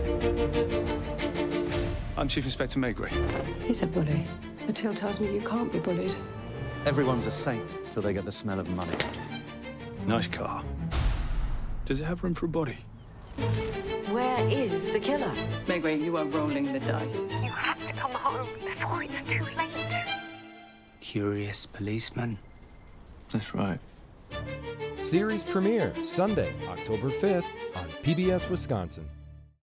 I'm Chief Inspector Maygrey. He's a bully. Mathilde tells me you can't be bullied. Everyone's a saint till they get the smell of money. Nice car. Does it have room for a body? Where is the killer? Maygrey, you are rolling the dice. You have to come home before it's too late. Curious policeman. That's right. Series premiere Sunday, October 5th on PBS Wisconsin.